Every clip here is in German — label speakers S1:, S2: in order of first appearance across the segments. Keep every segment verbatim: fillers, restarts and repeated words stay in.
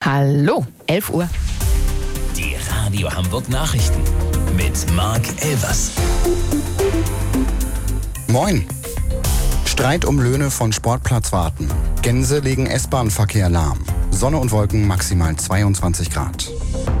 S1: Hallo, elf Uhr.
S2: Die Radio Hamburg Nachrichten mit Marc Elvers.
S3: Moin. Streit um Löhne von Sportplatzwarten. Gänse legen S-Bahn-Verkehr lahm. Sonne und Wolken maximal zweiundzwanzig Grad.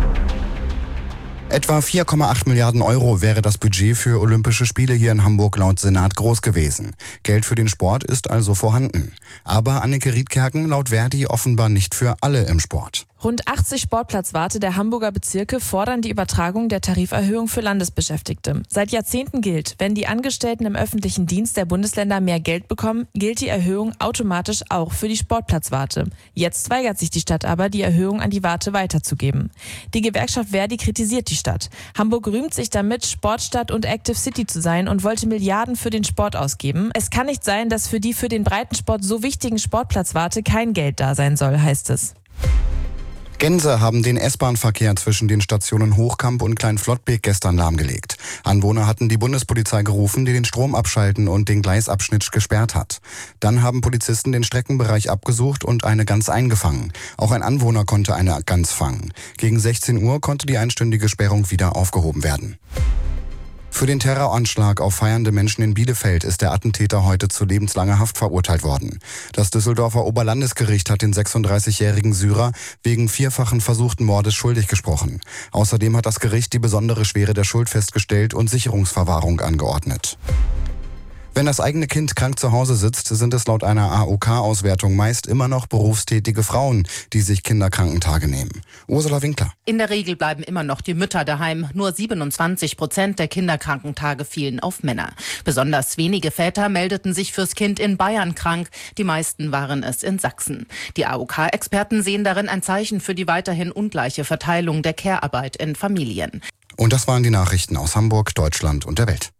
S3: Etwa vier Komma acht Milliarden Euro wäre das Budget für Olympische Spiele hier in Hamburg laut Senat groß gewesen. Geld für den Sport ist also vorhanden. Aber Anneke Riedkerken laut Verdi offenbar nicht für alle im Sport.
S4: Rund achtzig Sportplatzwarte der Hamburger Bezirke fordern die Übertragung der Tariferhöhung für Landesbeschäftigte. Seit Jahrzehnten gilt, wenn die Angestellten im öffentlichen Dienst der Bundesländer mehr Geld bekommen, gilt die Erhöhung automatisch auch für die Sportplatzwarte. Jetzt weigert sich die Stadt aber, die Erhöhung an die Warte weiterzugeben. Die Gewerkschaft Verdi kritisiert die Stadt. Hamburg rühmt sich damit, Sportstadt und Active City zu sein und wollte Milliarden für den Sport ausgeben. Es kann nicht sein, dass für die für den Breitensport so wichtigen Sportplatzwarte kein Geld da sein soll, heißt es.
S3: Gänse haben den S-Bahn-Verkehr zwischen den Stationen Hochkamp und Kleinflottbek gestern lahmgelegt. Anwohner hatten die Bundespolizei gerufen, die den Strom abschalten und den Gleisabschnitt gesperrt hat. Dann haben Polizisten den Streckenbereich abgesucht und eine Gans eingefangen. Auch ein Anwohner konnte eine Gans fangen. Gegen sechzehn Uhr konnte die einstündige Sperrung wieder aufgehoben werden. Für den Terroranschlag auf feiernde Menschen in Bielefeld ist der Attentäter heute zu lebenslanger Haft verurteilt worden. Das Düsseldorfer Oberlandesgericht hat den sechsunddreißigjährigen Syrer wegen vierfachen versuchten Mordes schuldig gesprochen. Außerdem hat das Gericht die besondere Schwere der Schuld festgestellt und Sicherungsverwahrung angeordnet. Wenn das eigene Kind krank zu Hause sitzt, sind es laut einer A O K-Auswertung meist immer noch berufstätige Frauen, die sich Kinderkrankentage nehmen. Ursula Winkler.
S5: In der Regel bleiben immer noch die Mütter daheim. Nur siebenundzwanzig Prozent der Kinderkrankentage fielen auf Männer. Besonders wenige Väter meldeten sich fürs Kind in Bayern krank. Die meisten waren es in Sachsen. Die A O K-Experten sehen darin ein Zeichen für die weiterhin ungleiche Verteilung der Care-Arbeit in Familien.
S3: Und das waren die Nachrichten aus Hamburg, Deutschland und der Welt.